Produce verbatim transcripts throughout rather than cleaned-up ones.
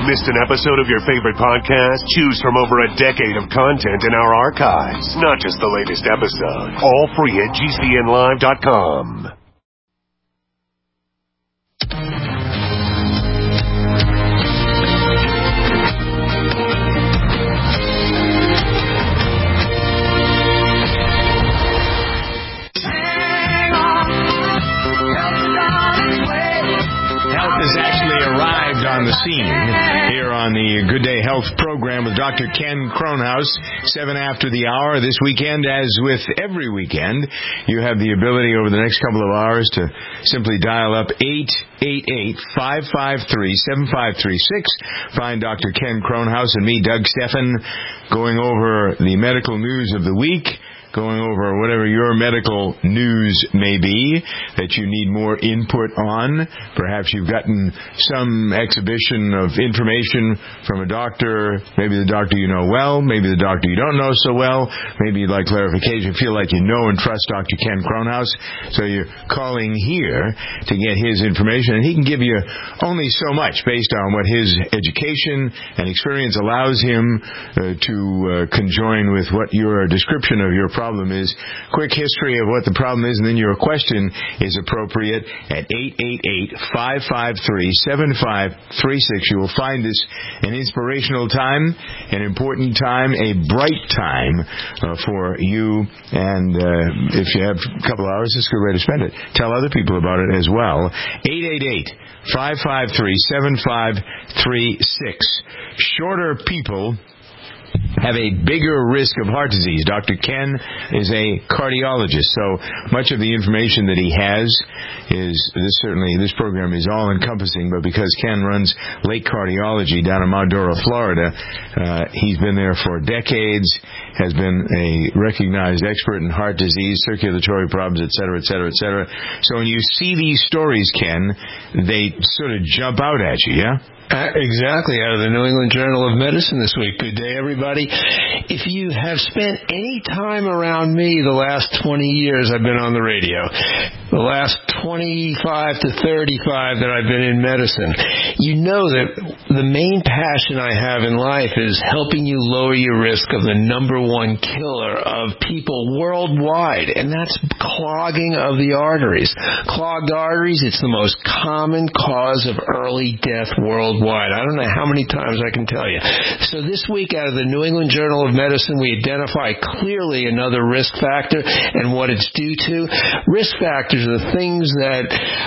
Missed an episode of your favorite podcast? Choose from over a decade of content in our archives, not just the latest episode. All free at G C N live dot com. On the scene here on the Good Day Health program with Doctor Ken Kronhaus, seven after the hour. This weekend, as with every weekend, you have the ability over the next couple of hours to simply dial up eight eight eight, five five three, seven five three six. Find Doctor Ken Kronhaus and me, Doug Steffen, going over the medical news of the week, going over whatever your medical news may be that you need more input on. Perhaps you've gotten some exhibition of information from a doctor, maybe the doctor you know well, maybe the doctor you don't know so well, maybe you'd like clarification, feel like you know and trust Doctor Ken Kronhaus, so you're calling here to get his information, and he can give you only so much based on what his education and experience allows him uh, to uh, conjoin with what your description of your problem problem is, quick history of what the problem is, and then your question is appropriate at eight eight eight, five five three, seven five three six. You will find this an inspirational time, an important time, a bright time uh, for you, and uh, if you have a couple hours, it's a good way to spend it. Tell other people about it as well. eight eight eight, five five three, seven five three six. Shorter people have a bigger risk of heart disease. Doctor Ken is a cardiologist, so much of the information that he has is, this certainly, this program is all-encompassing, but because Ken runs Lake Cardiology down in Mount Dora, Florida, uh, he's been there for decades, has been a recognized expert in heart disease, circulatory problems, et cetera, et cetera, et cetera. So when you see these stories, Ken, they sort of jump out at you, yeah? Uh, exactly, out of the New England Journal of Medicine this week. Good day, everybody. If you have spent any time around me the last twenty years I've been on the radio, the last twenty-five to thirty-five that I've been in medicine, you know that the main passion I have in life is helping you lower your risk of the number one killer of people worldwide, and that's clogging of the arteries. Clogged arteries, it's the most common cause of early death worldwide. I don't know how many times I can tell you. So this week, out of the New England Journal of Medicine, we identify clearly another risk factor and what it's due to. Risk factors are the things that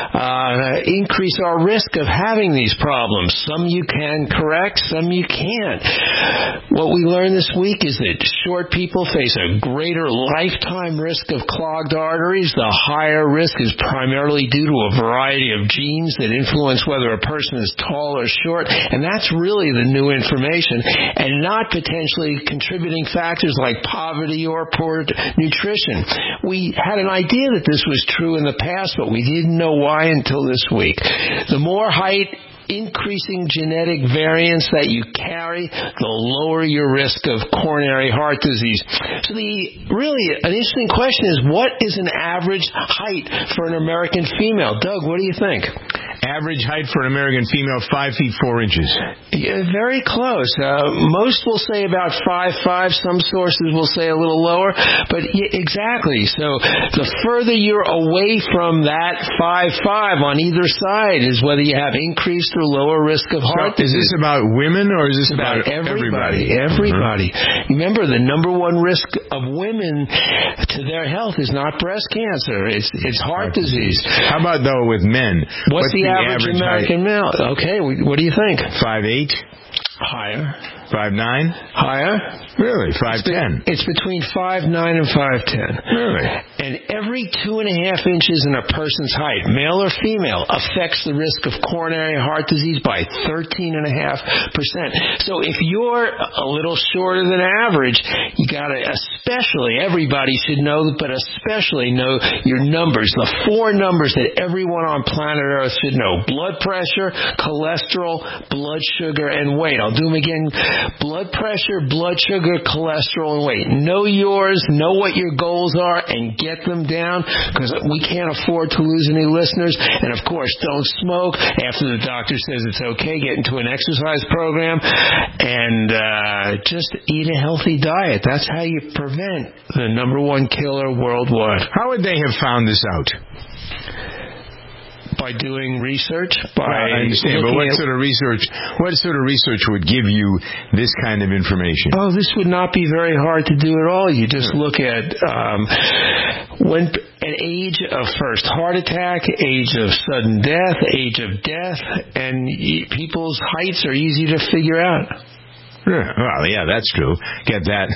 uh, increase our risk of having these problems. Some you can correct, some you can't. What we learned this week is that short people face a greater lifetime risk of clogged arteries. The higher risk is primarily due to a variety of genes that influence whether a person is tall or short, and that's really the new information, and not potentially contributing factors like poverty or poor nutrition. We had an idea that this was true in the past, but we didn't know why until this week. The more height, increasing genetic variants that you carry, the lower your risk of coronary heart disease. So the really an interesting question is, what is an average height for an American female? Doug, what do you think? Average height for an American female, five feet four inches. Yeah, very close. Uh, most will say about five five. Some sources will say a little lower, but yeah, exactly. So the further you're away from that five five on either side is whether you have increased or lower risk of heart so disease. Is this about women or is this about, about everybody? Everybody. Everybody. Mm-hmm. Remember, the number one risk of women to their health is not breast cancer. It's it's heart disease. How about, though, with men? What's, What's the, the average, average American height? Male? Okay, what do you think? Five eight. Higher. Five nine. Higher. Really? Five ten. It's between five nine and five ten. Really? And every two and a half inches in a person's height, male or female, affects the risk of coronary heart disease by thirteen and a half percent. So if you're a little shorter than average, you gotta especially, everybody should know, but especially know your numbers, the four numbers that everyone on planet Earth should know: blood pressure, cholesterol, blood sugar, and weight. I'll do them again blood pressure, blood sugar, cholesterol, and weight. Know yours, know what your goals are, and get them down, because we can't afford to lose any listeners. And, of course, don't smoke. After the doctor says it's okay, get into an exercise program, and uh, just eat a healthy diet. That's how you prevent the number one killer worldwide. How would they have found this out? By doing research, by well, I understand, but what sort of research? What sort of research would give you this kind of information? Oh, this would not be very hard to do at all. You just look at um, when an age of first heart attack, age of sudden death, age of death, and people's heights are easy to figure out. Yeah, well, yeah, that's true. Get that.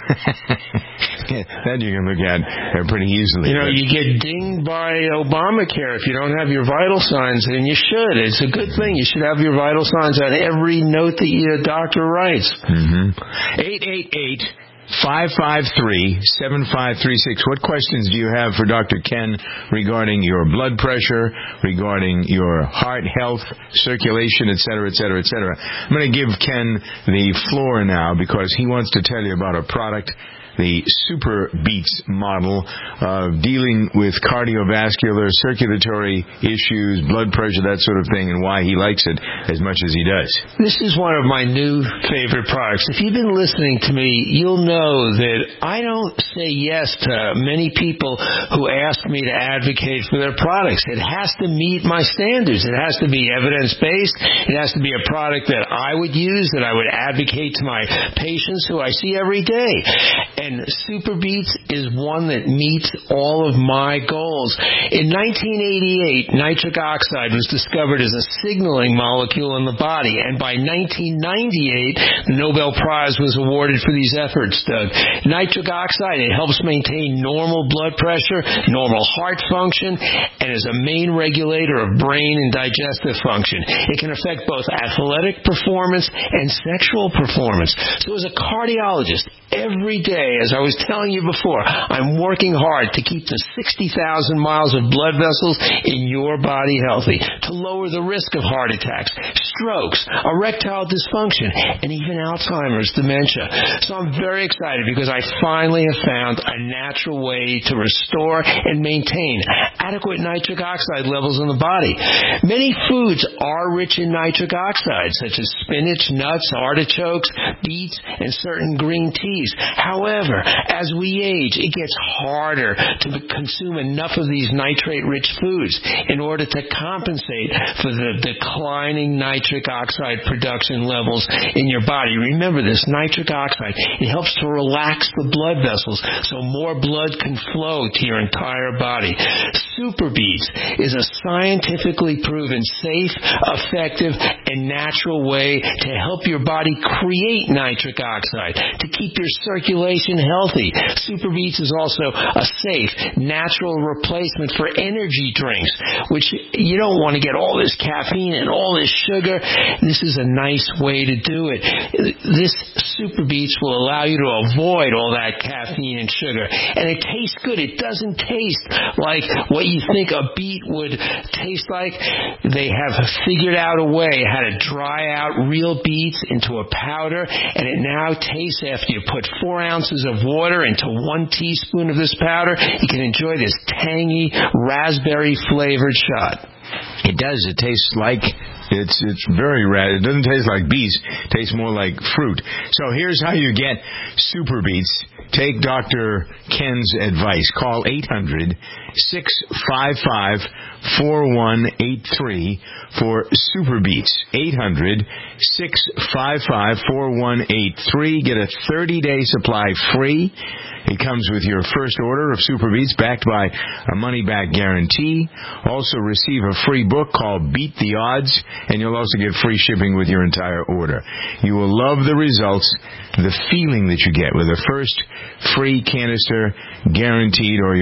That you can look at pretty easily. You know, you get dinged by Obamacare if you don't have your vital signs, and you should. It's a good thing. You should have your vital signs on every note that your doctor writes. Mm-hmm. eight eight eight, five five three, seven five three six. What questions do you have for Doctor Ken regarding your blood pressure, regarding your heart health, circulation, et cetera, et cetera, et cetera? I'm going to give Ken the floor now because he wants to tell you about a product, the Super Beats model of dealing with cardiovascular, circulatory issues, blood pressure, that sort of thing, and why he likes it as much as he does. This is one of my new favorite products. If you've been listening to me, you'll know that I don't say yes to many people who ask me to advocate for their products. It has to meet my standards. It has to be evidence-based. It has to be a product that I would use, that I would advocate to my patients who I see every day. And And Super Beats is one that meets all of my goals. In nineteen eighty-eight, nitric oxide was discovered as a signaling molecule in the body. And by nineteen ninety-eight, the Nobel Prize was awarded for these efforts, Doug. Nitric oxide, it helps maintain normal blood pressure, normal heart function, and is a main regulator of brain and digestive function. It can affect both athletic performance and sexual performance. So as a cardiologist, every day, as I was telling you before, I'm working hard to keep the sixty thousand miles of blood vessels in your body healthy, to lower the risk of heart attacks, strokes, erectile dysfunction, and even Alzheimer's dementia. So I'm very excited because I finally have found a natural way to restore and maintain adequate nitric oxide levels in the body. Many foods are rich in nitric oxide, such as spinach, nuts, artichokes, beets, and certain green teas. However, as we age, it gets harder to consume enough of these nitrate-rich foods in order to compensate for the declining nitric oxide production levels in your body. Remember this, nitric oxide, it helps to relax the blood vessels so more blood can flow to your entire body. Super Beats is a scientifically proven safe, effective, and natural way to help your body create nitric oxide, to keep your circulation healthy. Super Beats is also a safe, natural replacement for energy drinks, which you don't want to get all this caffeine and all this sugar. This is a nice way to do it. This Super Beats will allow you to avoid all that caffeine and sugar. And it tastes good. It doesn't taste like what you think a beet would taste like. They have figured out a way how to dry out real beets into a powder, and it now tastes, after you put four ounces of water into one teaspoon of this powder, you can enjoy this tangy, raspberry-flavored shot. It does. It tastes like... It's it's very rad. It doesn't taste like beets. It tastes more like fruit. So here's how you get Super Beats. Take Doctor Ken's advice. Call eight hundred, six five five, four one eight three for Super Beats. eight hundred, six five five, four one eight three. Get a thirty-day supply free. It comes with your first order of Super Beats, backed by a money-back guarantee. Also receive a free book called Beat the Odds, and you'll also get free shipping with your entire order. You will love the results, the feeling that you get with a first free canister guaranteed, or your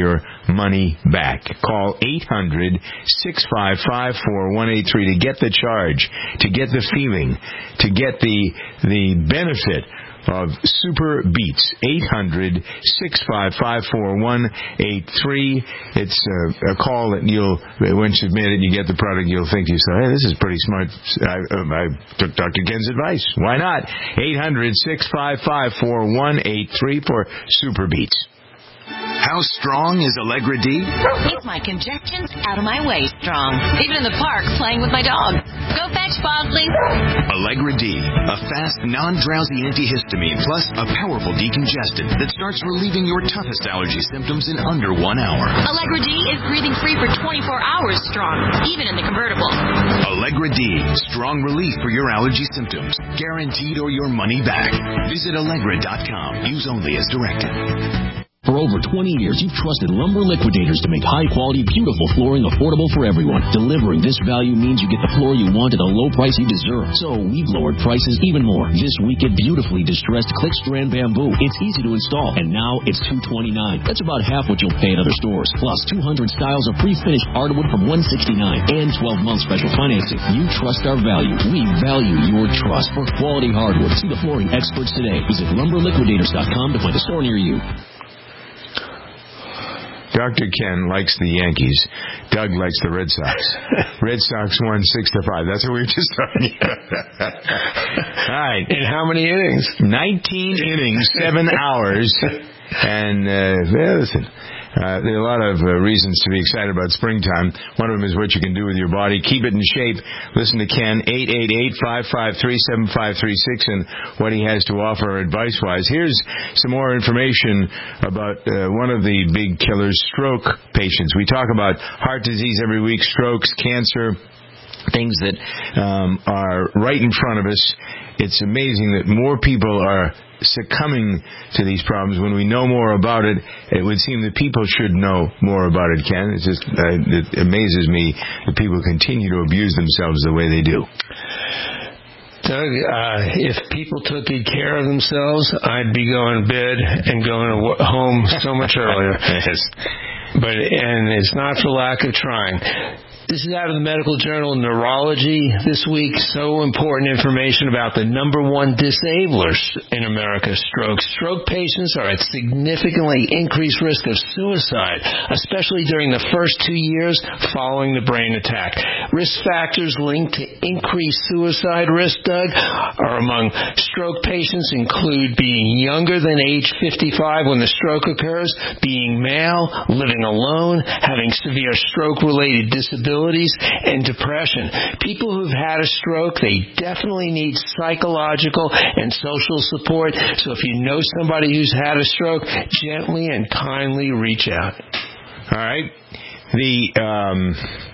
money back. Call eight hundred, six five five, four one eight three to get the charge, to get the feeling, to get the the benefit of Super Beats. eight hundred, six five five, four one eight three. It's a, a call that you'll, once you've made it, you get the product, you'll think to yourself, hey, this is pretty smart. I, I took Doctor Ken's advice. Why not? eight hundred, six five five, four one eight three for Super Beats. How strong is Allegra D? Keep my congestions out of my way strong. Even in the park, playing with my dog. Go fetch, Bosley. Allegra D, a fast, non-drowsy antihistamine plus a powerful decongestant that starts relieving your toughest allergy symptoms in under one hour. Allegra D is breathing free for twenty-four hours strong, even in the convertible. Allegra D, strong relief for your allergy symptoms. Guaranteed or your money back. Visit Allegra dot com. Use only as directed. For over twenty years, you've trusted Lumber Liquidators to make high-quality, beautiful flooring affordable for everyone. Delivering this value means you get the floor you want at a low price you deserve. So we've lowered prices even more. This week at beautifully distressed Click Strand Bamboo. It's easy to install, and now it's two hundred twenty-nine dollars. That's about half what you'll pay at other stores. Plus, two hundred styles of pre-finished hardwood from one hundred sixty-nine dollars and twelve-month special financing. You trust our value. We value your trust for quality hardwood. See the flooring experts today. Visit lumber liquidators dot com to find a store near you. Doctor Ken likes the Yankees. Doug likes the Red Sox. Red Sox won six to five. That's what we were just talking about. All right. In how many innings? Nineteen innings, seven hours, and uh, well, listen. Uh, there are a lot of uh, reasons to be excited about springtime. One of them is what you can do with your body. Keep it in shape. Listen to Ken, eight eight eight, five five three, seven five three six, and what he has to offer advice-wise. Here's some more information about uh, one of the big killers, stroke patients. We talk about heart disease every week, strokes, cancer, things that um, are right in front of us. It's amazing that more people are succumbing to these problems. When we know more about it, it would seem that people should know more about it, Ken. It's just, uh, it amazes me that people continue to abuse themselves the way they do. Doug, uh, if people took good care of themselves, I'd be going to bed and going to w- home so much earlier. Yes. But, and it's not for lack of trying. This is out of the Medical Journal of Neurology this week. So important information about the number one disablers in America, stroke. Stroke patients are at significantly increased risk of suicide, especially during the first two years following the brain attack. Risk factors linked to increased suicide risk, Doug, are among stroke patients include being younger than age fifty-five when the stroke occurs, being male, living alone, having severe stroke-related disabilities, and depression. People who've had a stroke, they definitely need psychological and social support. So if you know somebody who's had a stroke, gently and kindly reach out. All right. The um,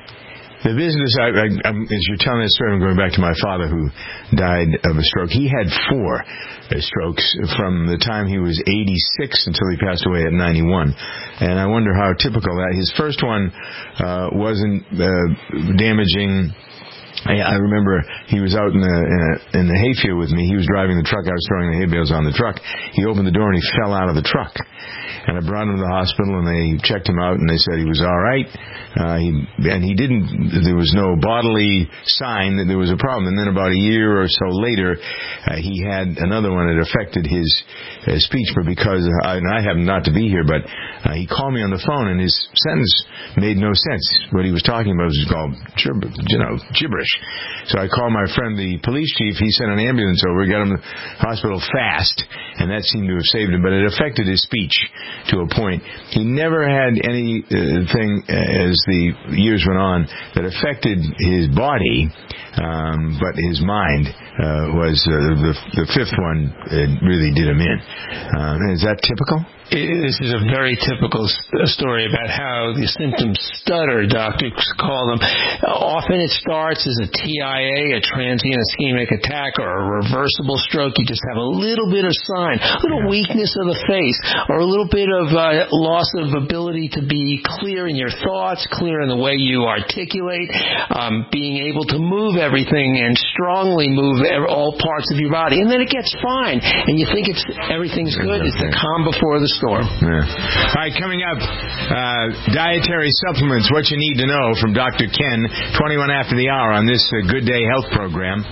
the business, I, I, I'm, as you're telling this story, I'm going back to my father who died of a stroke. He had four uh, strokes from the time he was eighty-six until he passed away at ninety-one. And I wonder how typical that. His first one uh, wasn't uh, damaging. I, I remember he was out in the in, a, in the hayfield with me. He was driving the truck. I was throwing the hay bales on the truck. He opened the door and he fell out of the truck. And I brought him to the hospital, and they checked him out, and they said he was all right. Uh, he and he didn't. There was no bodily sign that there was a problem. And then about a year or so later, uh, he had another one that affected his uh, speech. But because I, and I happened not to be here, but uh, he called me on the phone, and his sentence made no sense. What he was talking about was called, you know, gibberish. So I called my friend, the police chief. He sent an ambulance over, got him to the hospital fast, and that seemed to have saved him. But it affected his speech to a point. He never had anything uh, as the years went on that affected his body, um, but his mind uh, was uh, the, the fifth one. It really did him in. Uh, is that typical? This is a very typical story about how the symptoms stutter, doctors call them. Often it starts as a T I A, a transient ischemic attack, or a reversible stroke. You just have a little bit of sign, a little weakness of the face, or a little bit of uh, loss of ability to be clear in your thoughts, clear in the way you articulate, um, being able to move everything and strongly move all parts of your body. And then it gets fine, and you think it's everything's good. It's the calm before the storm. storm. Yeah. All right, coming up, uh, dietary supplements, what you need to know from Doctor Ken, twenty-one after the hour on this uh, Good Day Health program.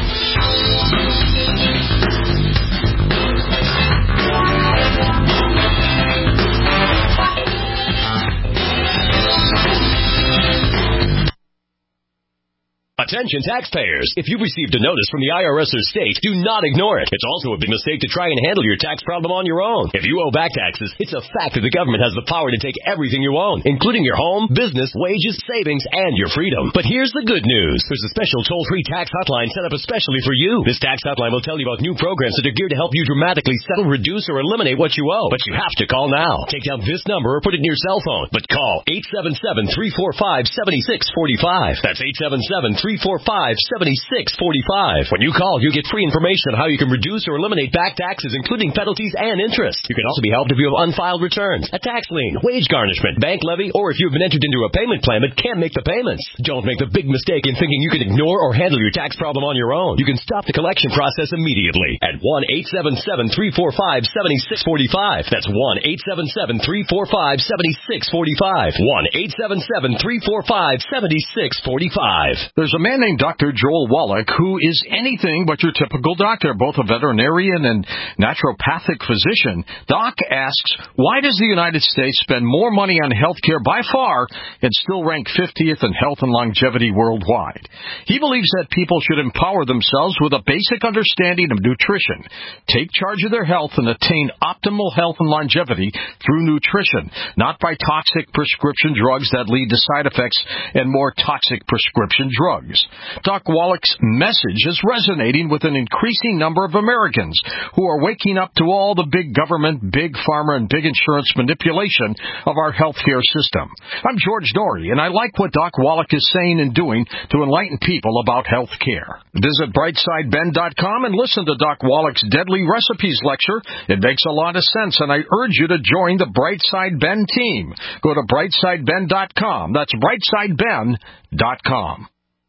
Attention taxpayers. If you received a notice from the I R S or state, do not ignore it. It's also a big mistake to try and handle your tax problem on your own. If you owe back taxes, it's a fact that the government has the power to take everything you own, including your home, business, wages, savings, and your freedom. But here's the good news. There's a special toll-free tax hotline set up especially for you. This tax hotline will tell you about new programs that are geared to help you dramatically settle, reduce, or eliminate what you owe. But you have to call now. Take down this number or put it in your cell phone. But call eight seven seven, three four five, seven six four five. That's eight seven seven, three four five, seven six four five. When you call, you get free information on how you can reduce or eliminate back taxes, including penalties and interest. You can also be helped if you have unfiled returns, a tax lien, wage garnishment, bank levy, or if you've been entered into a payment plan but can't make the payments. Don't make the big mistake in thinking you can ignore or handle your tax problem on your own. You can stop the collection process immediately at one eight seven seven, three four five, seven six four five. That's one eight seven seven, three four five, seven six four five. one eight seven seven, three four five, seven six four five. There's a man named Doctor Joel Wallach, who is anything but your typical doctor, both a veterinarian and naturopathic physician. Doc asks, why does the United States spend more money on health care by far and still rank fiftieth in health and longevity worldwide? He believes that people should empower themselves with a basic understanding of nutrition, take charge of their health, and attain optimal health and longevity through nutrition, not by toxic prescription drugs that lead to side effects and more toxic prescription drugs. Doc Wallach's message is resonating with an increasing number of Americans who are waking up to all the big government, big pharma, and big insurance manipulation of our healthcare system. I'm George Dory, and I like what Doc Wallach is saying and doing to enlighten people about health care. Visit brightside ben dot com and listen to Doc Wallach's Deadly Recipes lecture. It makes a lot of sense, and I urge you to join the Brightside Ben team. Go to brightside ben dot com. That's brightside ben dot com.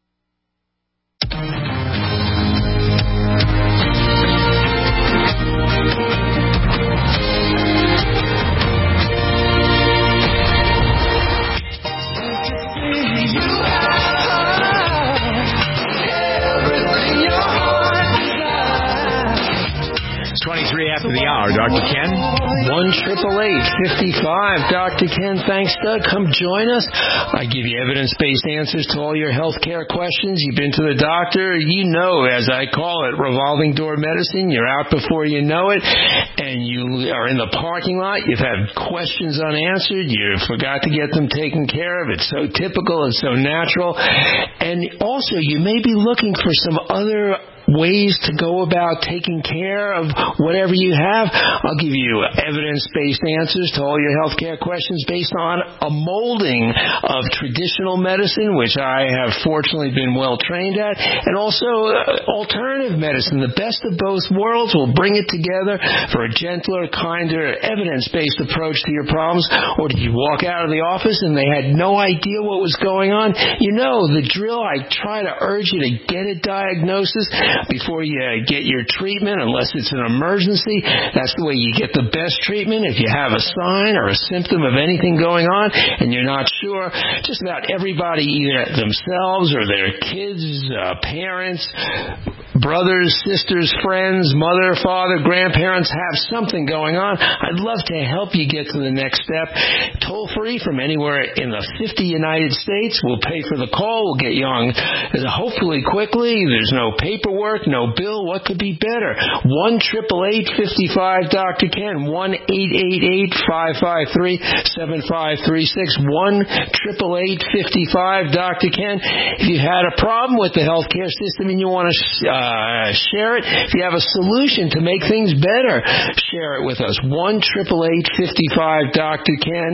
twenty-three after the hour, Doctor Ken. one triple eight fifty-five. Doctor Ken, thanks, Doug. Come join us. I give you evidence-based answers to all your health care questions. You've been to the doctor. You know, as I call it, revolving door medicine. You're out before you know it, and you are in the parking lot. You've had questions unanswered. You forgot to get them taken care of. It's so typical. It's so natural. And also, you may be looking for some other ways to go about taking care of whatever you have. I'll give you evidence-based answers to all your health care questions based on a molding of traditional medicine, which I have fortunately been well trained at, and also uh, alternative medicine. The best of both worlds will bring it together for a gentler, kinder, evidence-based approach to your problems. Or did you walk out of the office and they had no idea what was going on? You know the drill. I try to urge you to get a diagnosis before you get your treatment, unless it's an emergency. That's the way you get the best treatment. If you have a sign or a symptom of anything going on and you're not sure, just about everybody, either themselves or their kids, uh, parents, brothers, sisters, friends, mother, father, grandparents have something going on. I'd love to help you get to the next step. Toll free from anywhere in the fifty United States. We'll pay for the call. We'll get you on hopefully quickly. There's no paperwork, no bill. What could be better? one eight eight eight, five five, Doctor Ken. one eight eight eight, five five three, seven five three six. one eight eight eight, five five, Doctor Ken. If you had a problem with the healthcare system and you want to uh, Uh, share it. If you have a solution to make things better, share it with us. one eight eight eight, five five, Doctor Ken.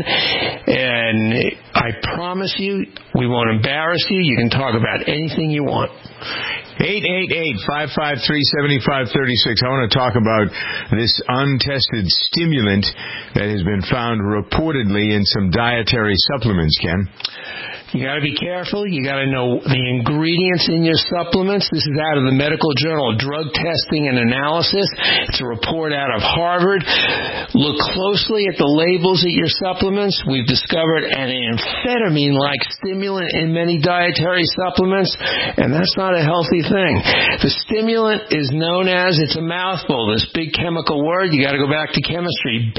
And I promise you, we won't embarrass you. You can talk about anything you want. eight eight eight, five five three, seven five three six. I want to talk about this untested stimulant that has been found reportedly in some dietary supplements, Ken. You got to be careful. You got to know the ingredients in your supplements. This is out of the Medical Journal of Drug Testing and Analysis. It's a report out of Harvard. Look closely at the labels of your supplements. We've discovered an amphetamine-like stimulant in many dietary supplements, and that's not a healthy thing. The stimulant is known as, it's a mouthful, this big chemical word. You got to go back to chemistry.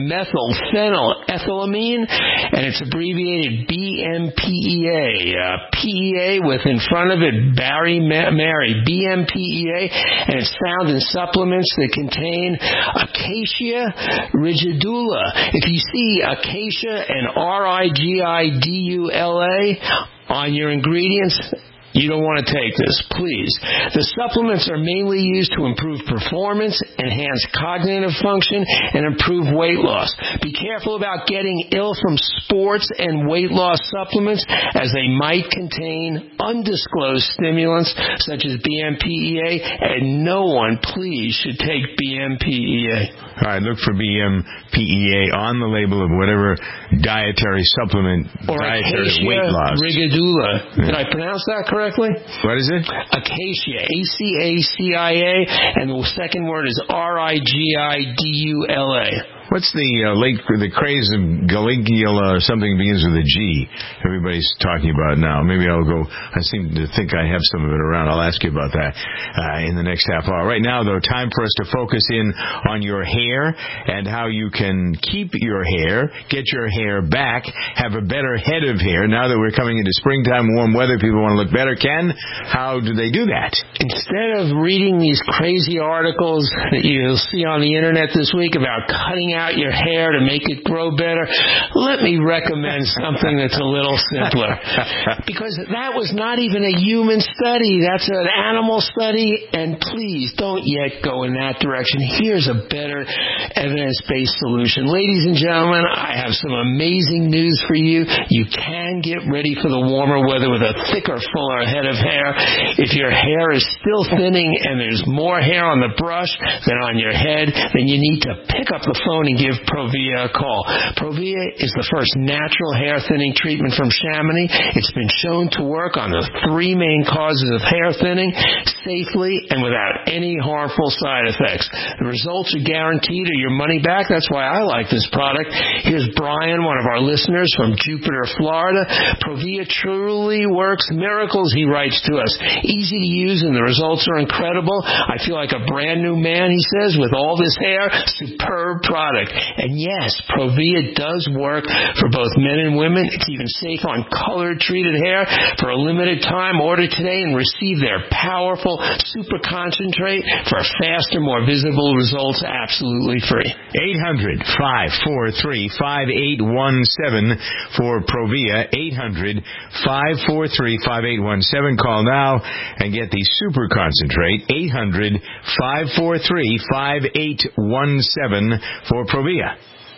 Beta-methyl-phenylethylamine, and it's abbreviated B M P E A. Uh, P E A with in front of it Barry Ma- Mary. B M P E A, and it's found in supplements that contain Acacia rigidula. If you see Acacia and R I G I D U L A on your ingredients, you don't want to take this, please. The supplements are mainly used to improve performance, enhance cognitive function, and improve weight loss. Be careful about getting ill from sports and weight loss supplements, as they might contain undisclosed stimulants such as B M P E A, and no one, please, should take B M P E A. All right, look for B M P E A on the label of whatever dietary supplement, or dietary Acacia weight loss. rigidula. Yeah. Did I pronounce that correctly? What is it? Acacia, A C A C I A, and the second word is R I G I D U L A. What's the uh, late the craze of Galigula or something begins with a G? Everybody's talking about it now. Maybe I'll go. I seem to think I have some of it around. I'll ask you about that uh, in the next half hour. Right now, though, time for us to focus in on your hair and how you can keep your hair, get your hair back, have a better head of hair. Now that we're coming into springtime, warm weather, people want to look better. Ken, how do they do that? Instead of reading these crazy articles that you'll see on the internet this week about cutting out your hair to make it grow better, let me recommend something that's a little simpler. Because that was not even a human study. That's an animal study, and please don't yet go in that direction. Here's a better evidence-based solution. Ladies and gentlemen, I have some amazing news for you. You can get ready for the warmer weather with a thicker, fuller head of hair. If your hair is still thinning and there's more hair on the brush than on your head, then you need to pick up the phone and give Provia a call. Provia is the first natural hair thinning treatment from Chamonix. It's been shown to work on the three main causes of hair thinning safely and without any harmful side effects. The results are guaranteed or your money back. That's why I like this product. Here's Brian, one of our listeners from Jupiter, Florida. Provia truly works miracles, he writes to us. Easy to use and the results are incredible. I feel like a brand new man, he says, with all this hair. Superb product. And yes, Provia does work for both men and women. It's even safe on colored treated hair. For a limited time, order today and receive their powerful super concentrate for faster, more visible results absolutely free. eight hundred, five four three, five eight one seven for Provia. eight hundred, five four three, five eight one seven. Call now and get the super concentrate. eight hundred, five four three, five eight one seven for Provia.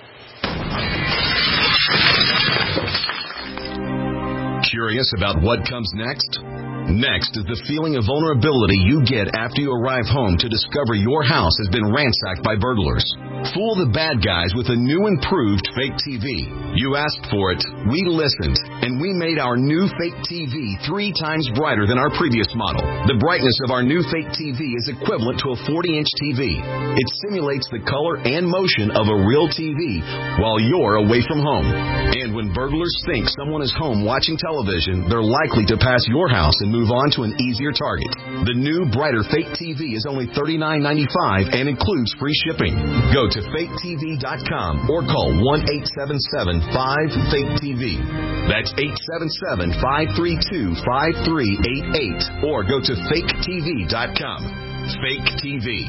Curious about what comes next? Next is the feeling of vulnerability you get after you arrive home to discover your house has been ransacked by burglars. Fool the bad guys with a new improved fake T V. You asked for it, we listened, and we made our new fake T V three times brighter than our previous model. The brightness of our new fake T V is equivalent to a forty-inch T V. It simulates the color and motion of a real T V while you're away from home. And when burglars think someone is home watching television, they're likely to pass your house and move on to an easier target. The new, brighter fake T V is only thirty-nine ninety-five and includes free shipping. Go to fake T V dot com or call one eight seven seven, five, fake T V. That's eight seven seven, five three two, five three eight eight or go to fake T V dot com. Fake T V.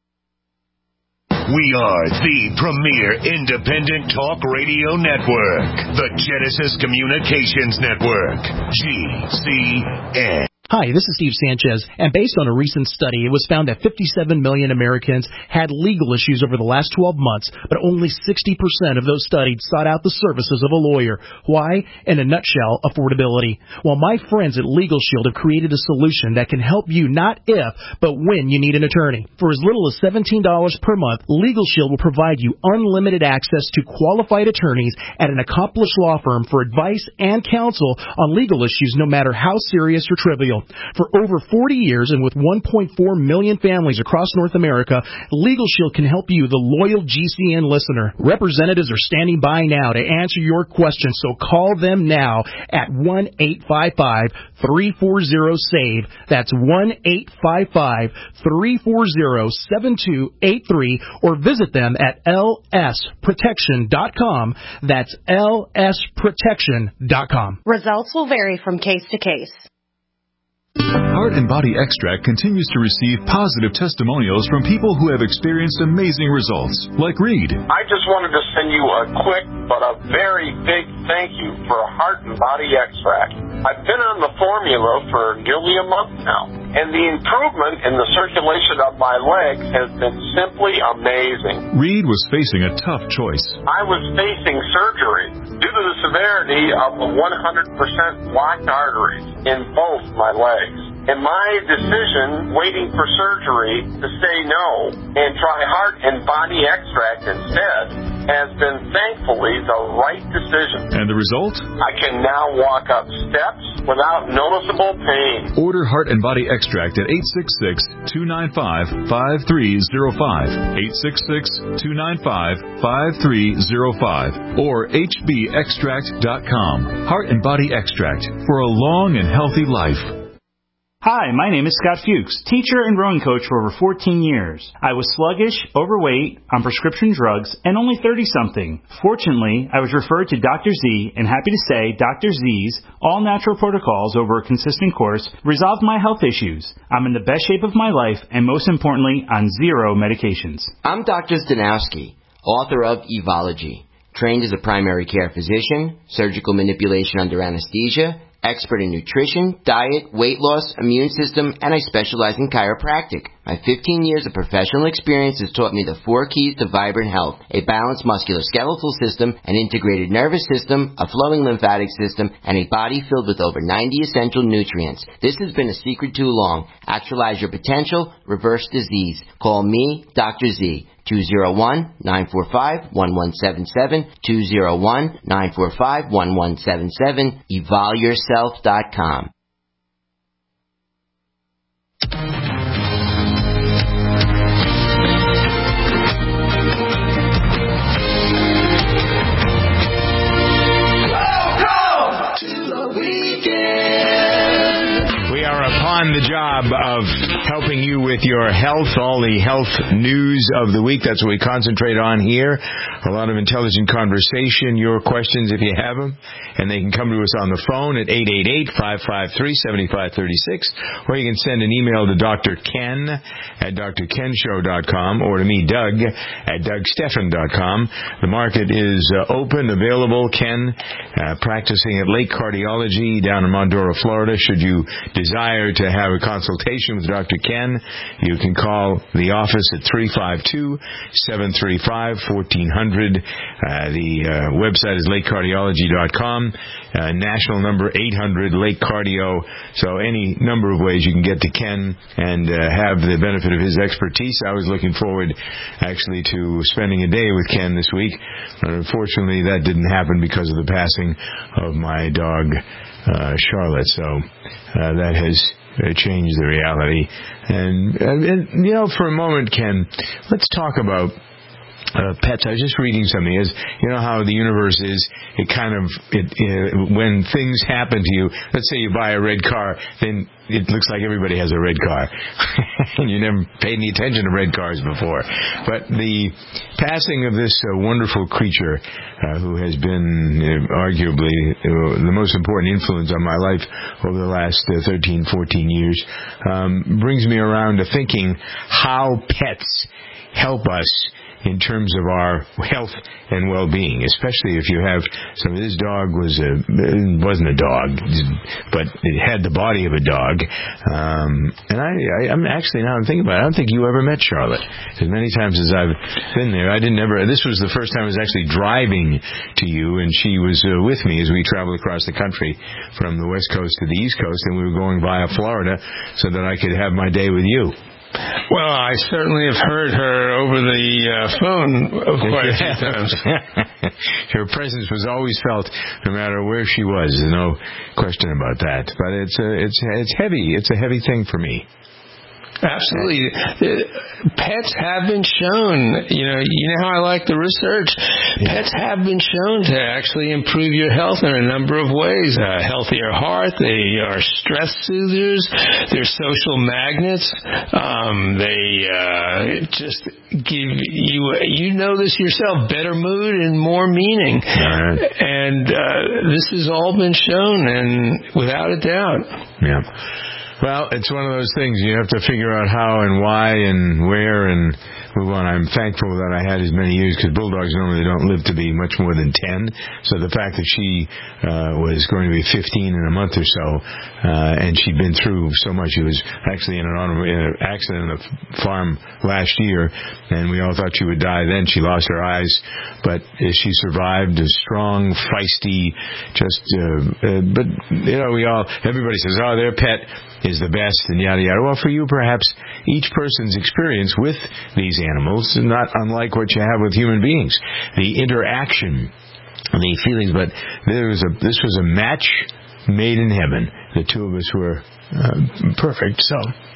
We are the premier independent talk radio network, the Genesis Communications Network, G C N. Hi, this is Steve Sanchez, and based on a recent study, it was found that fifty-seven million Americans had legal issues over the last twelve months, but only sixty percent of those studied sought out the services of a lawyer. Why? In a nutshell, affordability. Well, my friends at Legal Shield have created a solution that can help you not if, but when you need an attorney. For as little as seventeen dollars per month, Legal Shield will provide you unlimited access to qualified attorneys at an accomplished law firm for advice and counsel on legal issues, no matter how serious or trivial. For over forty years and with one point four million families across North America, Legal Shield can help you, the loyal G C N listener. Representatives are standing by now to answer your questions, so call them now at one eight five five, three four zero, SAVE. That's one eight five five, three four zero, seven two eight three, or visit them at L S protection dot com. That's L S protection dot com. Results will vary from case to case. Heart and Body Extract continues to receive positive testimonials from people who have experienced amazing results, like Reed. I just wanted to send you a quick but a very big thank you for Heart and Body Extract. I've been on the formula for nearly a month now, and the improvement in the circulation of my legs has been simply amazing. Reed was facing a tough choice. I was facing surgery due to the severity of the one hundred percent blocked arteries in both my legs. And my decision, waiting for surgery, to say no and try Heart and Body Extract instead, has been thankfully the right decision. And the result? I can now walk up steps without noticeable pain. Order Heart and Body Extract at eight six six, two nine five, five three zero five, eight six six, two nine five, five three zero five, or H B extract dot com. Heart and Body Extract for a long and healthy life. Hi, my name is Scott Fuchs, teacher and rowing coach for over fourteen years. I was sluggish, overweight, on prescription drugs, and only thirty-something. Fortunately, I was referred to Doctor Z, and happy to say Doctor Z's all-natural protocols over a consistent course resolved my health issues. I'm in the best shape of my life, and most importantly, on zero medications. I'm Doctor Stanowski, author of Evology, trained as a primary care physician, surgical manipulation under anesthesia, expert in nutrition, diet, weight loss, immune system, and I specialize in chiropractic. My fifteen years of professional experience has taught me the four keys to vibrant health: a balanced musculoskeletal system, an integrated nervous system, a flowing lymphatic system, and a body filled with over ninety essential nutrients. This has been a secret too long. Actualize your potential, reverse disease. Call me, Doctor Z. two oh one, nine four five, one one seven seven, two oh one, nine four five, one one seven seven, evol yourself dot com. On the job of helping you with your health, all the health news of the week. That's what we concentrate on here. A lot of intelligent conversation, your questions if you have them. And they can come to us on the phone at eight eight eight, five five three, seven five three six. Or you can send an email to Doctor Ken at D R ken show dot com or to me, Doug, at Doug Stephan dot com. The market is uh, open, available. Ken, uh, practicing at Lake Cardiology down in Mondora, Florida. Should you desire to have a consultation with Doctor Ken, you can call the office at three five two, seven three five, one four zero zero. Uh, the uh, website is lake cardiology dot com. Uh, national number eight hundred Lake Cardio. So any number of ways you can get to Ken and uh, have the benefit of his expertise. I was looking forward actually to spending a day with Ken this week. But unfortunately, that didn't happen because of the passing of my dog, uh, Charlotte. So uh, that has uh, changed the reality. And, and, and, you know, for a moment, Ken, let's talk about Uh, pets. I was just reading something. Is you know how the universe is? It kind of it, it when things happen to you. Let's say you buy a red car, then it looks like everybody has a red car, and you never paid any attention to red cars before. But the passing of this uh, wonderful creature, uh, who has been uh, arguably uh, the most important influence on my life over the last uh, thirteen, fourteen years, um, brings me around to thinking how pets help us in terms of our health and well-being, especially if you have some. This dog was a it wasn't a dog, but it had the body of a dog. Um, and I, I, I'm actually now I'm thinking about it. I don't think you ever met Charlotte. As many times as I've been there, I didn't ever. This was the first time I was actually driving to you, and she was uh, with me as we traveled across the country from the West Coast to the East Coast, and we were going via Florida so that I could have my day with you. Well, I certainly have heard her over the uh, phone quite a few times. Her presence was always felt, no matter where she was. There's no question about that. But it's a, it's it's heavy. It's a heavy thing for me. Absolutely. Pets have been shown, you know, you know how I like the research. Yeah. Pets have been shown to actually improve your health in a number of ways. A healthier heart, they are stress soothers, they're social magnets, um, they uh, just give you, you know this yourself, better mood and more meaning. Right. And uh, this has all been shown, and without a doubt. Yeah. Well, it's one of those things. You have to figure out how and why and where and move on. I'm thankful that I had as many years, because bulldogs normally don't live to be much more than ten. So the fact that she uh, was going to be fifteen in a month or so, uh, and she'd been through so much. She was actually in an, auto, in an accident on a farm last year, and we all thought she would die then. She lost her eyes, but she survived, a strong, feisty, just, uh, uh, but, you know, we all, everybody says, oh, their pet is the best, and yada yada. Well, for you, perhaps each person's experience with these animals is not unlike what you have with human beings. The interaction, the feelings. But there was a this was a match made in heaven. The two of us were uh, perfect. So.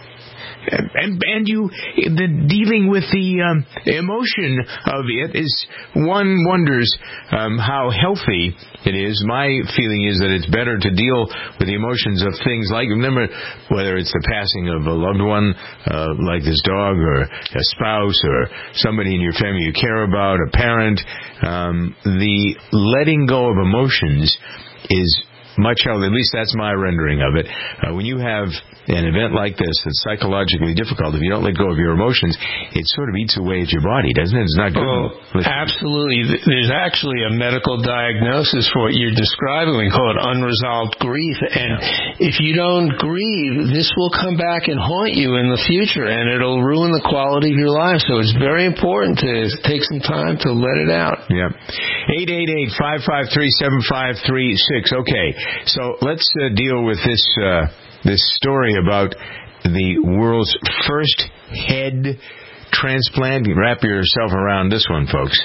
And and you, the dealing with the um, emotion of it is, one wonders um, how healthy it is. My feeling is that it's better to deal with the emotions of things like, remember, whether it's the passing of a loved one, uh, like this dog, or a spouse, or somebody in your family you care about, a parent. Um, the letting go of emotions is much healthier. At least that's my rendering of it. Uh, when you have an event like this that's psychologically difficult, if you don't let go of your emotions, it sort of eats away at your body, doesn't it? It's not good. Oh, absolutely. There's actually a medical diagnosis for what you're describing. We call it unresolved grief. And yeah. if you don't grieve, this will come back and haunt you in the future, and it'll ruin the quality of your life. So it's very important to take some time to let it out. Yeah. eight eight eight, five five three, seven five three six. Okay. So let's uh, deal with this uh, this story about the world's first head transplant. Wrap yourself around this one, folks.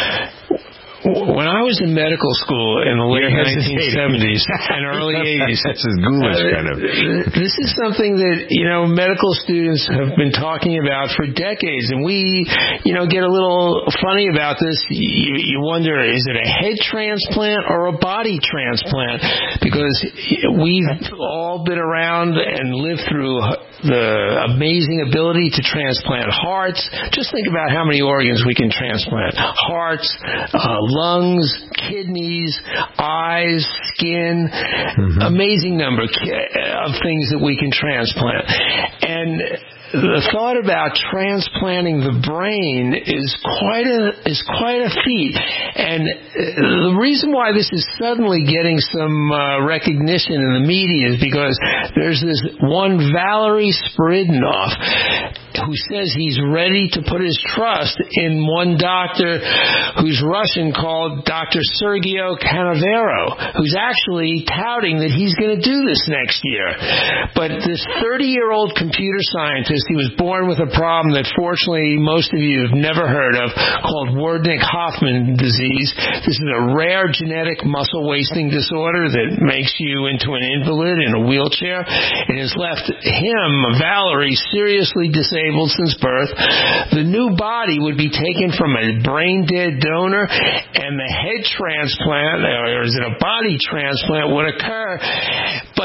When I was in medical school in the late nineteen seventies and early eighties, that's as ghoulish uh, kind of. This is something that, you know, medical students have been talking about for decades, and we, you know, get a little funny about this. You, you wonder, is it a head transplant or a body transplant? Because we've all been around and lived through the amazing ability to transplant hearts. Just think about how many organs we can transplant. Hearts, uh, lungs, kidneys, eyes, skin, mm-hmm. amazing number of things that we can transplant. And the thought about transplanting the brain is quite a is quite a feat. And the reason why this is suddenly getting some uh, recognition in the media is because there's this one Valery Spiridonov who says he's ready to put his trust in one doctor who's Russian called Doctor Sergio Canavero, who's actually touting that he's going to do this next year. But this thirty-year-old computer scientist, he was born with a problem that fortunately most of you have never heard of, called Werdnig-Hoffmann disease. This is a rare genetic muscle wasting disorder that makes you into an invalid in a wheelchair. It has left him, Valerie, seriously disabled since birth. The new body would be taken from a brain-dead donor, and the head transplant, or is it a body transplant, would occur. But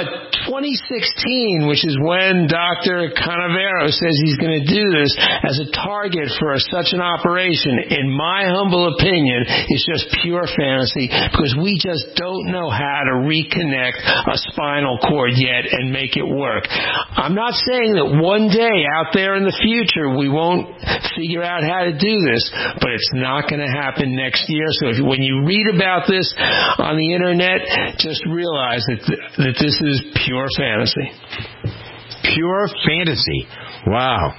twenty sixteen, which is when Doctor Canavero says he's going to do this as a target for such an operation, in my humble opinion, is just pure fantasy, because we just don't know how to reconnect a spinal cord yet and make it work. I'm not saying that one day out there in the future we won't figure out how to do this, but it's not going to happen next year. So if, when you read about this on the internet, just realize that th- that this is pure fantasy. Pure fantasy. Wow.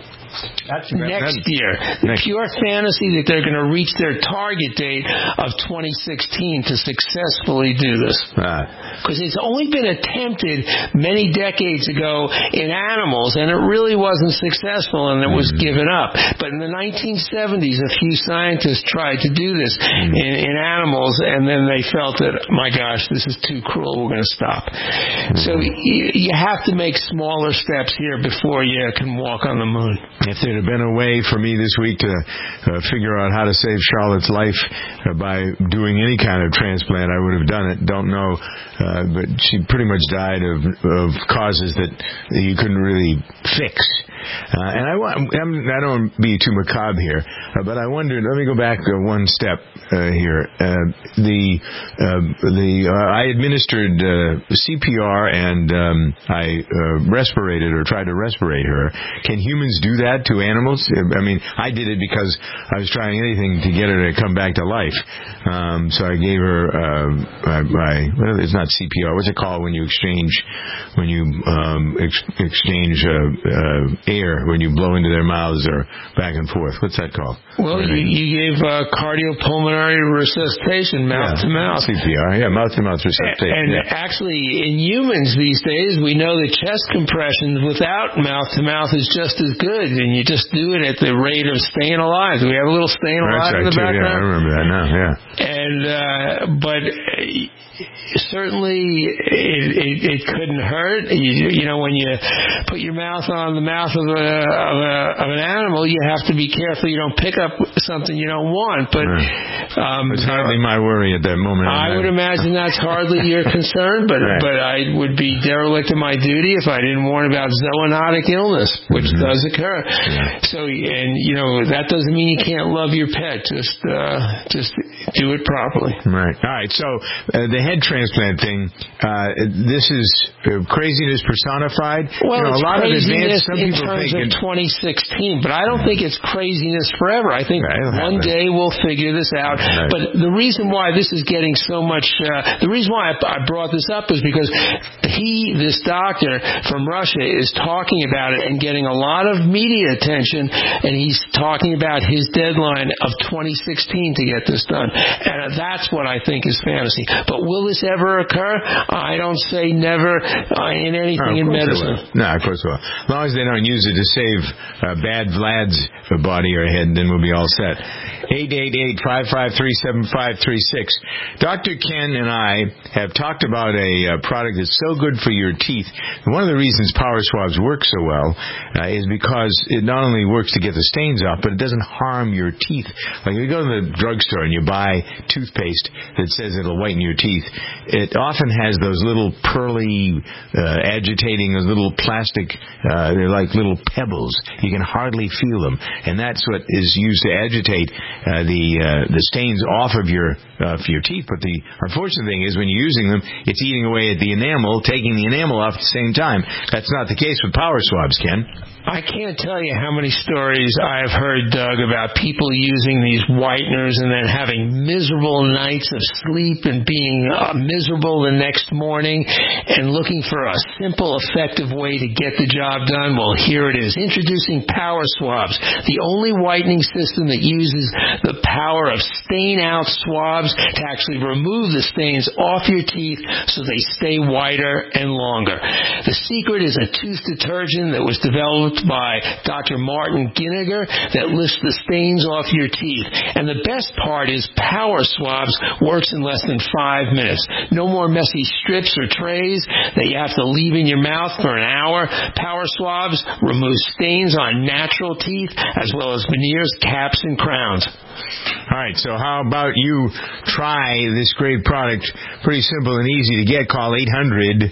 That's next year. The pure fantasy that they're going to reach their target date of twenty sixteen to successfully do this. Because uh. it's only been attempted many decades ago in animals, and it really wasn't successful, and it was mm. given up. But in the nineteen seventies, a few scientists tried to do this mm. in, in animals, and then they felt that, my gosh, this is too cruel, we're going to stop. Mm. So you, you have to make smaller steps here before you can walk on the moon. If there had been a way for me this week to uh, figure out how to save Charlotte's life uh, by doing any kind of transplant, I would have done it. Don't know, uh, but she pretty much died of, of causes that you couldn't really fix. Uh, and I, I'm, I don't want to be too macabre here, uh, but I wondered, let me go back uh, one step uh, here. Uh, the uh, the uh, I administered uh, C P R and um, I uh, respirated or tried to respirate her. Can humans do that to animals? I mean, I did it because I was trying anything to get her to come back to life. Um, so I gave her uh, my, my well, it's not C P R. What's it called when you exchange when you um, ex- exchange uh, uh, air when you blow into their mouths or back and forth? What's that called? Well, you, you gave uh, cardiopulmonary resuscitation, mouth yeah, to mouth. C P R, yeah, mouth to mouth resuscitation. And yeah. actually, in humans these days, we know that chest compressions without mouth to mouth is just as good, and you just do it at the rate of staying alive. We have a little staying alive right, in the too, background. Yeah, I remember that now. Yeah. And uh, but. Uh, Certainly, it, it, it couldn't hurt. You, you know, when you put your mouth on the mouth of, a, of, a, of an animal, you have to be careful you don't pick up something you don't want. But um, it's hardly my worry at that moment. I would imagine that's hardly your concern. But right. but I would be derelict in my duty if I didn't warn about zoonotic illness, which mm-hmm. does occur. Yeah. So, and you know, that doesn't mean you can't love your pet. Just uh, just do it properly. Right. All right. So uh, the head transplant thing, uh, this is uh, craziness personified. Well, you know, it's a lot craziness of advanced, some in people terms think of twenty sixteen, but I don't think it's craziness forever. I think right, one day we'll figure this out. Right. But the reason why this is getting so much, uh, the reason why I, I brought this up is because he, this doctor from Russia, is talking about it and getting a lot of media attention, and he's talking about his deadline of twenty sixteen to get this done. And that's what I think is fantasy. But will this ever occur? I don't say never uh, in anything oh, in medicine. No, of course it will. As long as they don't use it to save uh, bad Vlad's body or head, then we'll be all set. eight eight eight, five five three, seven five three six. Doctor Ken and I have talked about a uh, product that's so good for your teeth. And one of the reasons Power Swabs work so well uh, is because it not only works to get the stains off, but it doesn't harm your teeth. Like if you go to the drugstore and you buy toothpaste that says it'll whiten your teeth, it often has those little pearly, uh, agitating, those little plastic, uh, they're like little pebbles. You can hardly feel them. And that's what is used to agitate uh, the uh, the stains off of your uh, of your teeth. But the unfortunate thing is when you're using them, it's eating away at the enamel, taking the enamel off at the same time. That's not the case with Power Swabs, Ken. I can't tell you how many stories I've heard, Doug, about people using these whiteners and then having miserable nights of sleep and being uh, miserable the next morning and looking for a simple, effective way to get the job done. Well, here it is. Introducing Power Swabs, the only whitening system that uses the power of stain-out swabs to actually remove the stains off your teeth so they stay whiter and longer. The secret is a tooth detergent that was developed by Doctor Martin Giniger that lifts the stains off your teeth. And the best part is Power Swabs works in less than five minutes. No more messy strips or trays that you have to leave in your mouth for an hour. Power Swabs remove stains on natural teeth as well as veneers, caps, and crowns. All right, so how about you try this great product? Pretty simple and easy to get. Call eight hundred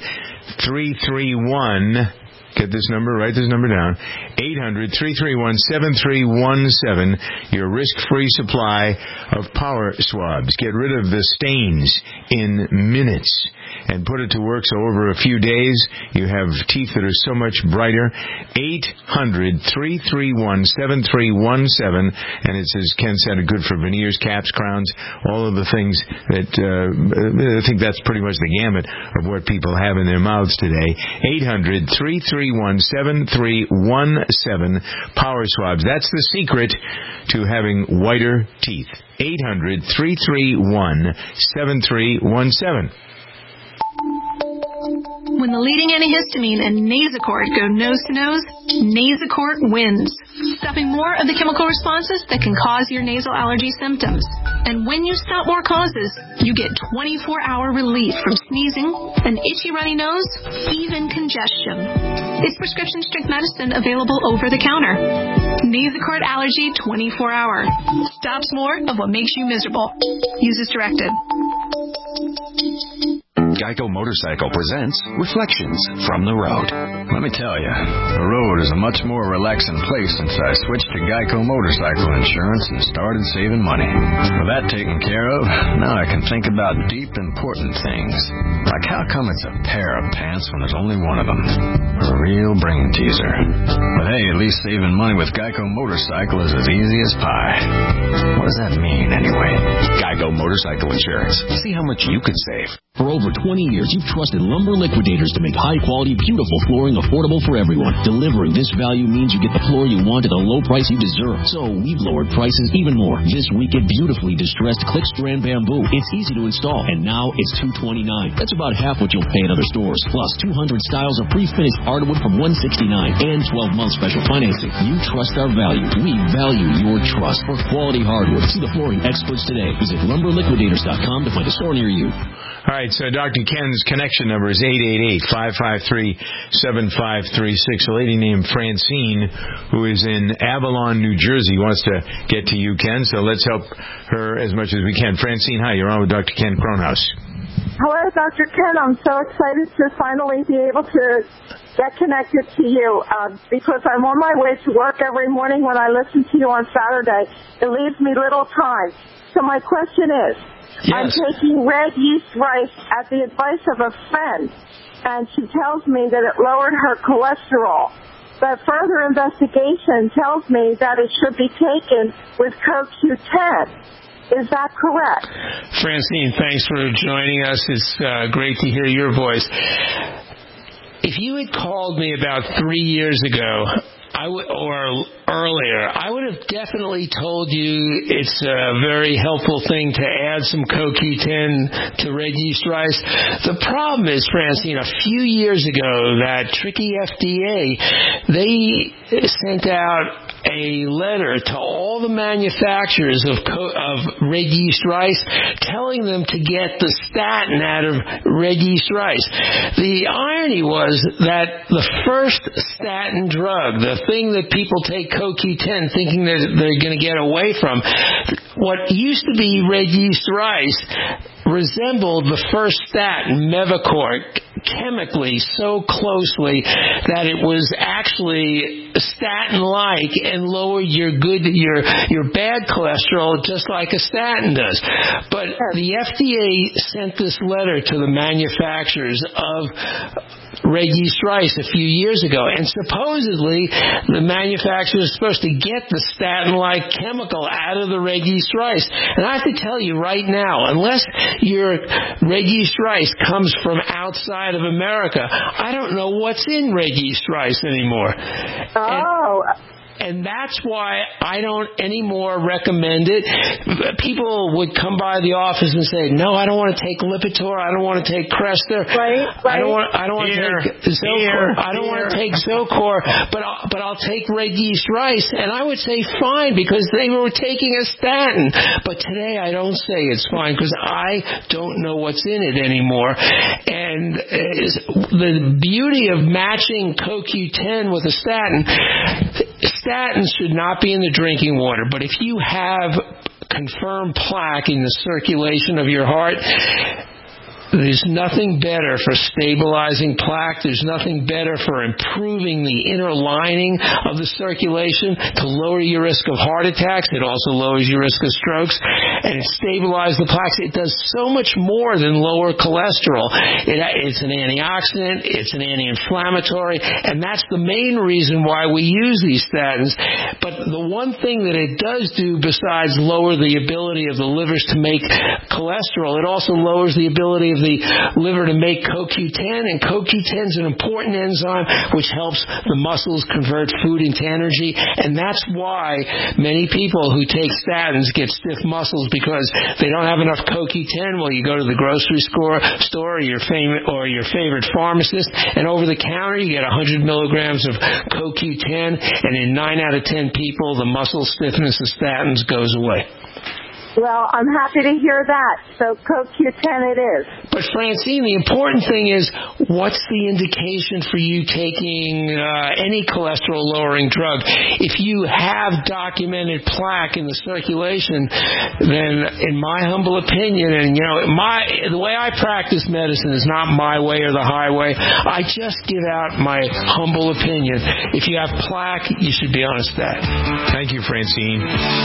three three one, get this number, write this number down, eight hundred, three three one, seven three one seven, your risk-free supply of power swabs. Get rid of the stains in minutes and put it to work so over a few days you have teeth that are so much brighter. eight hundred, three three one, seven three one seven, and it's, as Ken said, good for veneers, caps, crowns, all of the things that, uh, I think that's pretty much the gamut of what people have in their mouths today. eight hundred, three three one, seven three one seven, power swabs. That's the secret to having whiter teeth. eight hundred, three three one, seven three one seven. When the leading antihistamine and Nasacort go nose-to-nose, Nasacort wins, stopping more of the chemical responses that can cause your nasal allergy symptoms. And when you stop more causes, you get twenty-four hour relief from sneezing, an itchy runny nose, even congestion. It's prescription strength medicine available over the counter. Nasacort Allergy twenty-four hour. Stops more of what makes you miserable. Use as directed. Geico Motorcycle presents Reflections from the Road. Let me tell you, the road is a much more relaxing place since I switched to Geico Motorcycle Insurance and started saving money. With that taken care of, now I can think about deep, important things. Like how come it's a pair of pants when there's only one of them? A real brain teaser. But hey, at least saving money with Geico Motorcycle is as easy as pie. What does that mean, anyway? Geico Motorcycle Insurance. See how much you could save. For over twenty years, you've trusted Lumber Liquidators to make high-quality, beautiful flooring affordable for everyone. Delivering this value means you get the floor you want at a low price you deserve. So we've lowered prices even more. This week, get beautifully distressed click strand bamboo. It's easy to install, and now it's two hundred twenty-nine dollars. That's about half what you'll pay at other stores. Plus, two hundred styles of pre-finished hardwood from one hundred sixty-nine dollars and twelve month special financing. You trust our value. We value your trust for quality hardwood. See the flooring experts today. Visit lumber liquidators dot com to find a store near you. All right, so Doctor Ken's connection number is eight eight eight, five five three, seven five three six. A lady named Francine, who is in Avalon, New Jersey, wants to get to you, Ken, so let's help her as much as we can. Francine, hi, you're on with Doctor Ken Kronhaus. Hello, Doctor Ken. I'm so excited to finally be able to get connected to you uh, because I'm on my way to work every morning when I listen to you on Saturday. It leaves me little time. So my question is, yes. I'm taking red yeast rice at the advice of a friend, and she tells me that it lowered her cholesterol. But further investigation tells me that it should be taken with C O Q ten. Is that correct? Francine, thanks for joining us. It's uh, great to hear your voice. If you had called me about three years ago, I w- or earlier, I would have definitely told you it's a very helpful thing to add some C O Q ten to red yeast rice. The problem is, Francine, a few years ago, that tricky F D A, they sent out a letter to all the manufacturers of co- of red yeast rice telling them to get the statin out of red yeast rice. The irony was that the first statin drug, the thing that people take C O Q ten thinking that they're going to get away from, what used to be red yeast rice resembled the first statin, Mevacor, chemically so closely that it was actually statin-like and lowered your good, your your bad cholesterol just like a statin does. But the F D A sent this letter to the manufacturers of red yeast rice a few years ago, and supposedly the manufacturer is supposed to get the statin-like chemical out of the red yeast rice. And I have to tell you right now, unless your red yeast rice comes from outside of America, I don't know what's in red yeast rice anymore. Oh. And, And that's why I don't anymore recommend it. People would come by the office and say, "No, I don't want to take Lipitor. I don't want to take Crestor. Right, right. I don't want. I don't want Here, to take Zocor. here, I don't here. want to take Zocor. But I'll, but I'll take red yeast rice." And I would say fine because they were taking a statin. But today I don't say it's fine because I don't know what's in it anymore. And uh, the beauty of matching C O Q ten with a statin. Statins should not be in the drinking water, but if you have confirmed plaque in the circulation of your heart, There's nothing better for stabilizing plaque. There's nothing better for improving the inner lining of the circulation to lower your risk of heart attacks. It also lowers your risk of strokes, and it stabilizes the plaques. It does so much more than lower cholesterol. It, it's an antioxidant. It's an anti-inflammatory, and that's the main reason why we use these statins. But the one thing that it does do besides lower the ability of the livers to make cholesterol, it also lowers the ability of the liver to make C O Q ten, and C O Q ten is an important enzyme which helps the muscles convert food into energy, and that's why many people who take statins get stiff muscles, because they don't have enough C O Q ten. Well, you go to the grocery store, store or your favorite or your favorite pharmacist, and over the counter you get one hundred milligrams of C O Q ten, and in nine out of ten people, the muscle stiffness of statins goes away. Well, I'm happy to hear that. So C O Q ten it is. But Francine, the important thing is, what's the indication for you taking uh, any cholesterol-lowering drug? If you have documented plaque in the circulation, then in my humble opinion, and you know, my the way I practice medicine is not my way or the highway. I just give out my humble opinion. If you have plaque, you should be on a statin. Thank you, Francine.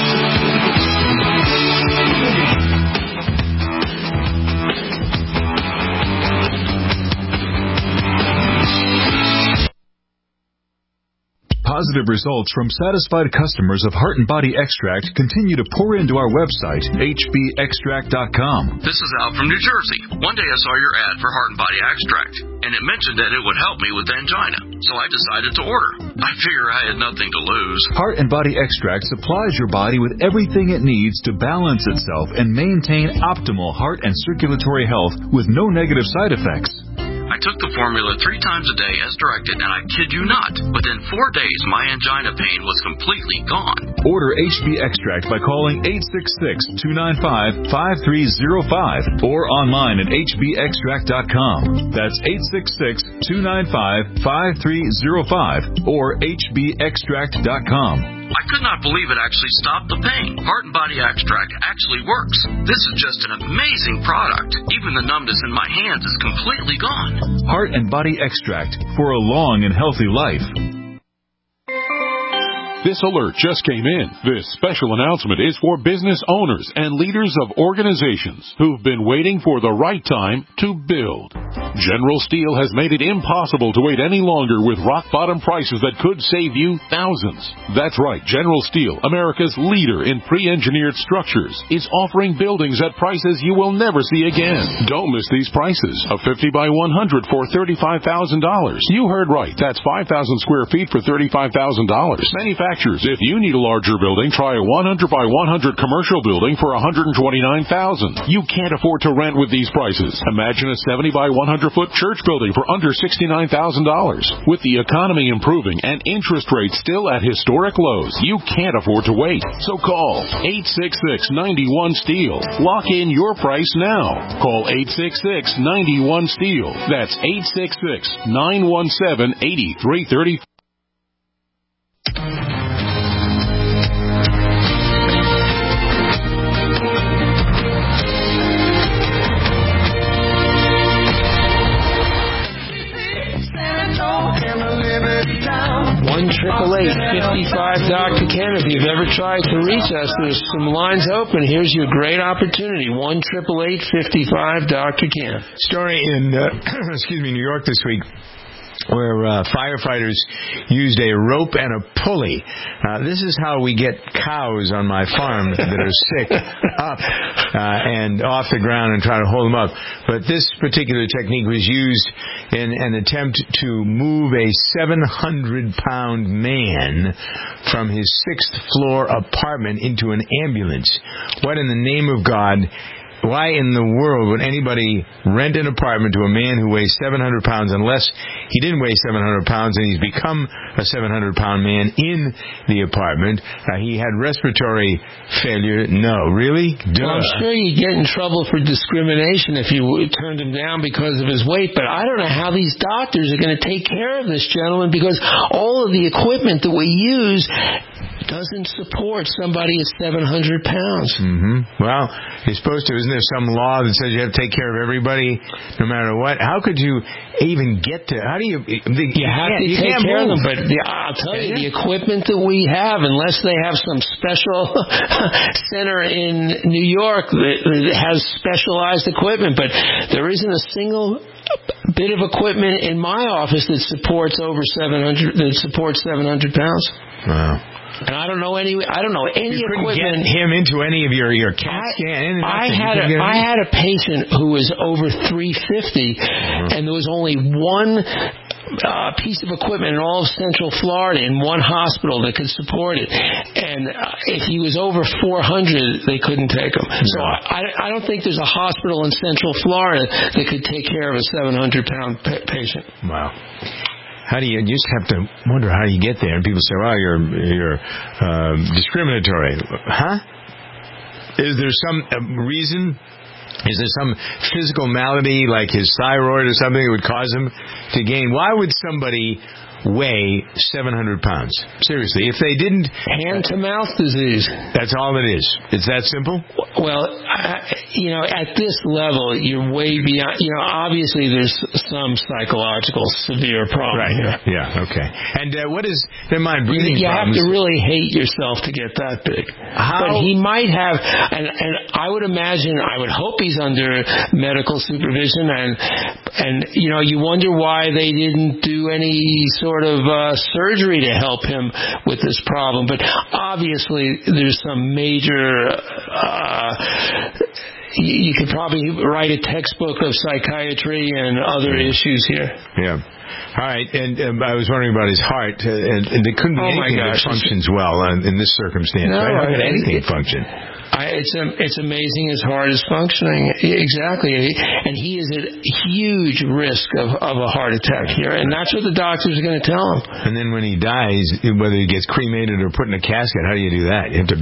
Positive results from satisfied customers of Heart and Body Extract continue to pour into our website, H B extract dot com. This is Al from New Jersey. One day I saw your ad for Heart and Body Extract, and it mentioned that it would help me with angina, so I decided to order. I figure I had nothing to lose. Heart and Body Extract supplies your body with everything it needs to balance itself and maintain optimal heart and circulatory health with no negative side effects. I took the formula three times a day as directed, and I kid you not, within four days my angina pain was completely gone. Order H B Extract by calling eight six six, two nine five, five three zero five or online at H B extract dot com. That's eight six six, two nine five, five three zero five or H B extract dot com. I could not believe it actually stopped the pain. Heart and Body Extract actually works. This is just an amazing product. Even the numbness in my hands is completely gone. Heart and Body Extract for a long and healthy life. This alert just came in. This special announcement is for business owners and leaders of organizations who've been waiting for the right time to build. General Steel has made it impossible to wait any longer with rock-bottom prices that could save you thousands. That's right, General Steel, America's leader in pre-engineered structures, is offering buildings at prices you will never see again. Don't miss these prices. A fifty by one hundred for thirty-five thousand dollars. You heard right. That's five thousand square feet for thirty-five thousand dollars. Manufacturers, if you need a larger building, try a one hundred by one hundred commercial building for one hundred twenty-nine thousand dollars. You can't afford to rent with these prices. Imagine a seventy by one hundred foot church building for under sixty-nine thousand dollars. With the economy improving and interest rates still at historic lows, you can't afford to wait. So call eight six six, nine one, STEEL. Lock in your price now. Call eight six six, nine one, STEEL. That's eight six six, nine one seven, eight three three four. One triple eight fifty five Doctor Ken. If you've ever tried to reach us, there's some lines open. Here's your great opportunity. One triple eight fifty five Doctor Ken. Story in uh, excuse me, New York this week, where uh, firefighters used a rope and a pulley. Uh, this is how we get cows on my farm that are sick up uh, and off the ground and try to hold them up. But this particular technique was used in an attempt to move a seven hundred pound man from his sixth floor apartment into an ambulance. What in the name of God? Why in the world would anybody rent an apartment to a man who weighs seven hundred pounds unless he didn't weigh seven hundred pounds and he's become a seven hundred pound man in the apartment? Uh, he had respiratory failure. No, really? Duh. Well, I'm sure you get in trouble for discrimination if you turned him down because of his weight, but I don't know how these doctors are going to take care of this gentleman because all of the equipment that we use doesn't support somebody at seven hundred pounds. Mm-hmm. Well, you're supposed to. Isn't there some law that says you have to take care of everybody no matter what? How could you even get to... How do you... You, you have to you take can't care move. of them, but the, I'll tell you, the equipment that we have, unless they have some special center in New York that, that has specialized equipment, but there isn't a single bit of equipment in my office that supports over seven hundred, that supports seven hundred pounds. Wow. And I don't know any. I don't know any you couldn't equipment. Get him into any of your your CAT scan. I had a, I had a patient who was over three fifty, uh-huh. and there was only one uh, piece of equipment in all of Central Florida in one hospital that could support it. And uh, if he was over four hundred, they couldn't take him. No. So I, I don't think there's a hospital in Central Florida that could take care of a seven hundred pound pa- patient. Wow. How do you, you just have to wonder how you get there? And people say, well, you're, you're um, discriminatory. Huh? Is there some uh, reason? Is there some physical malady like his thyroid or something that would cause him to gain? Why would somebody weigh seven hundred pounds? Seriously, if they didn't... Hand-to-mouth disease. That's all it is. It's that simple? Well, I, you know, at this level, you're way beyond... You know, obviously there's some psychological severe problem right. here. Yeah, okay. And uh, what is... Never mind, breathing You, you problems. have to really hate yourself to get that big. How? But he might have... And, and I would imagine, I would hope he's under medical supervision, and, and you know, you wonder why they didn't do any sort Sort of uh, surgery to help him with this problem, but obviously there's some major. Uh, you, you could probably write a textbook of psychiatry and other yeah. issues here. Yeah. All right, and um, I was wondering about his heart, uh, and, and there couldn't be oh anything that functions well in, in this circumstance. No, right? How could anything it, function? I, it's a, it's amazing his heart is functioning exactly, and he is at huge risk of, of a heart attack here, and that's what the doctors are going to tell him. And then when he dies, whether he gets cremated or put in a casket, how do you do that? You have to.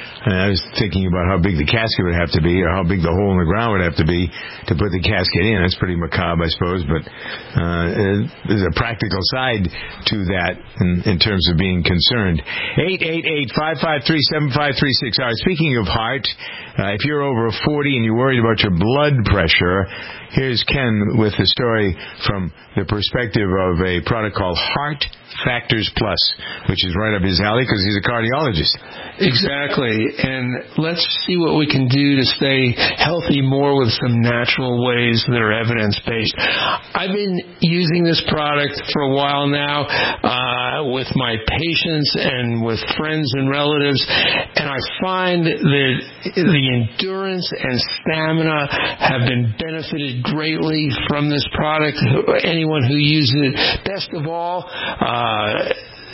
I was thinking about how big the casket would have to be, or how big the hole in the ground would have to be to put the casket in. That's pretty macabre, I suppose, but uh, there's a practical side to that in, in terms of being concerned. eight eight eight, five five three, seven five three six. All right, speaking of heart, uh, if you're over forty and you're worried about your blood pressure, here's Ken with the story from the perspective of a product called Heart Factors Plus, which is right up his alley because he's a cardiologist. Exactly, and let's see what we can do to stay healthy more with some natural ways that are evidence-based. I've been using this product for a while now uh, with my patients and with friends and relatives, and I find that the endurance and stamina have been benefited greatly from this product. Anyone who uses it, best of all, uh,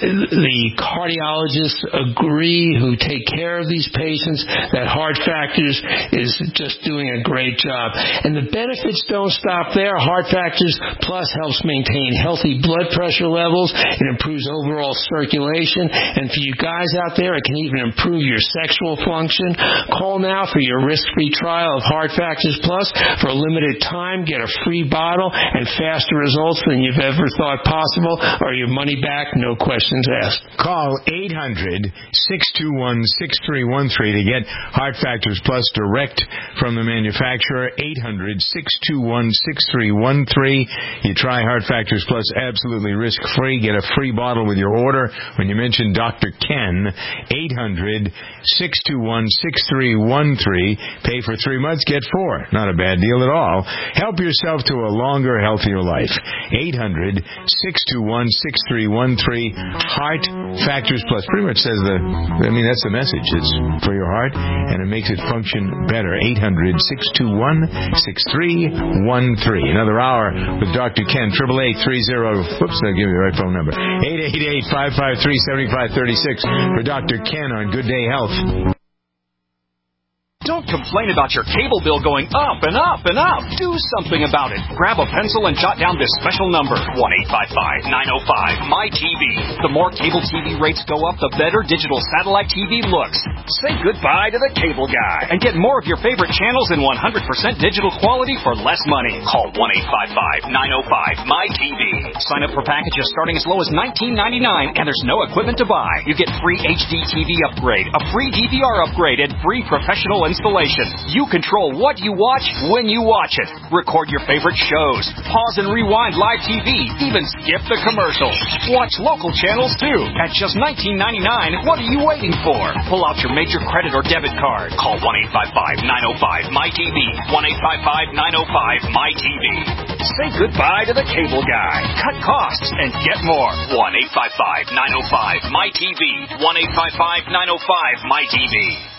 the cardiologists agree who take care of these patients that Heart Factors is just doing a great job. And the benefits don't stop there. Heart Factors Plus helps maintain healthy blood pressure levels. It improves overall circulation. And for you guys out there, it can even improve your sexual function. Call now for your risk-free trial of Heart Factors Plus. For a limited time, get a free bottle and faster results than you've ever thought possible, or your money back, no question asked. Call eight hundred, six two one, six three one three to get Heart Factors Plus direct from the manufacturer. eight hundred, six two one, six three one three. You try Heart Factors Plus absolutely risk-free. Get a free bottle with your order when you mention Doctor Ken. eight hundred, six two one, six three one three. Pay for three months, get four. Not a bad deal at all. Help yourself to a longer, healthier life. eight hundred, six two one, six three one three. Heart Factors Plus pretty much says the, I mean, that's the message. It's for your heart, and it makes it function better. eight hundred, six two one, six three one three. Another hour with Doctor Ken. eight eight eight, three zero, whoops, I'll give you the right phone number. eight eight eight, five five three, seven five three six for Doctor Ken on Good Day Health. Don't complain about your cable bill going up and up and up. Do something about it. Grab a pencil and jot down this special number, one eight five five, nine oh five, M Y T V. The more cable T V rates go up, the better digital satellite T V looks. Say goodbye to the cable guy and get more of your favorite channels in one hundred percent digital quality for less money. Call one eight five five, nine oh five, M Y T V. Sign up for packages starting as low as nineteen ninety-nine, and there's no equipment to buy. You get free H D T V upgrade, a free D V R upgrade, and free professional installation. You control what you watch when you watch it. Record your favorite shows. Pause and rewind live T V. Even skip the commercials. Watch local channels too. At just nineteen ninety-nine, what are you waiting for? Pull out your major credit or debit card. Call one eight five five, nine oh five, M Y T V. one eight five five, nine oh five, M Y T V. Say goodbye to the cable guy. Cut costs and get more. one eight five five, nine oh five, M Y T V. one eight five five, nine oh five, M Y T V.